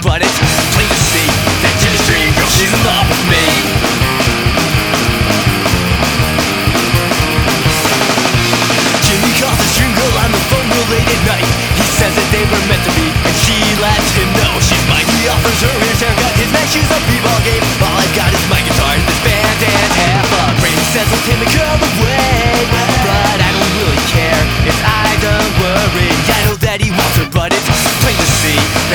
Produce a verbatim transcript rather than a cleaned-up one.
but it's plain to see that Jimmy's dream girl, she's in love with me. Jimmy calls his dream girl on the phone real late at night. He says that they were meant to be, and she lets him know she's mine. He offers her his haircut, his next shoes, a b-ball game. All I've got is my guitar and this band and half a brain. He says let him a girl away, but I don't really care if I don't worry. I know that he wants her, but it's plain to see